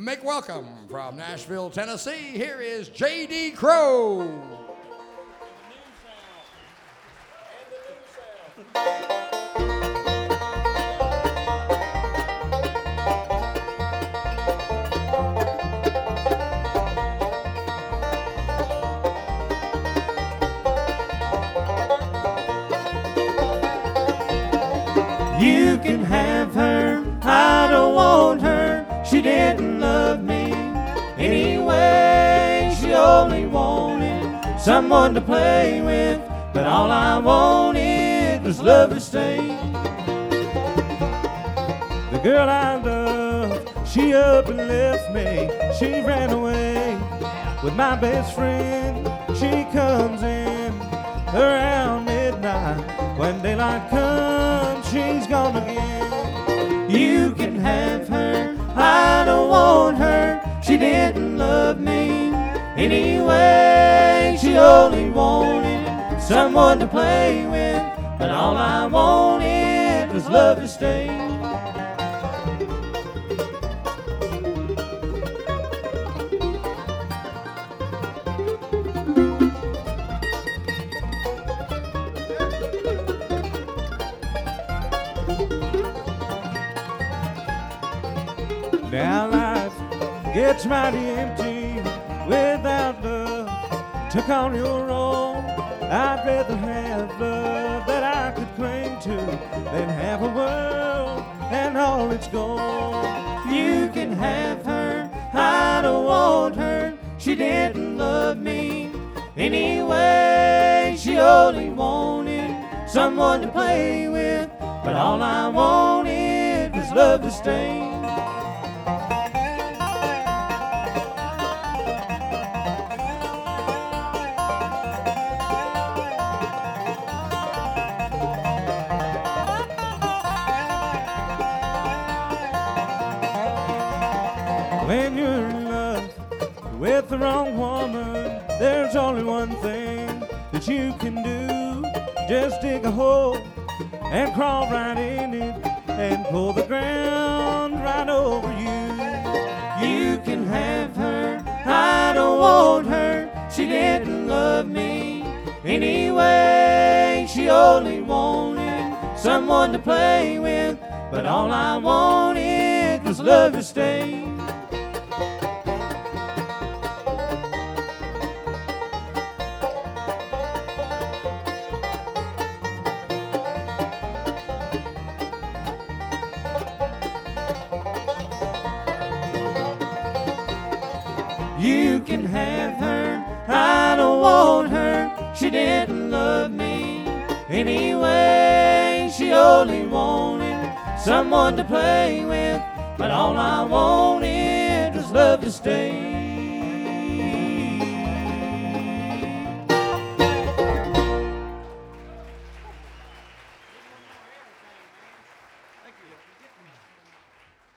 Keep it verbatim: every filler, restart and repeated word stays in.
Make welcome from Nashville, Tennessee. Here is J D Crowe. You can have her, I don't want her. She didn't love me anyway. She only wanted someone to play with, but all I wanted was love to stay. The girl I loved, she up and left me. She ran away with my best friend. She comes in around midnight. When daylight comes, she's gone again. You can have her, I don't want her. She didn't love me anyway. She only wanted someone to play with, but all I wanted was love to stay. Now life gets mighty empty without love. Took on your own. I'd rather have love that I could cling to than have a world and all it's gone. You can have her, I don't want her. She didn't love me anyway. She only wanted someone to play with, but all I wanted was love to stay. When you're in love with the wrong woman, there's only one thing that you can do. Just dig a hole and crawl right in it and pull the ground right over you. You can have her, I don't want her. She didn't love me anyway. She only wanted someone to play with, but all I wanted was love to stay. You can have her, I don't want her. She didn't love me anyway. She only wanted someone to play with, but all I wanted was love to stay.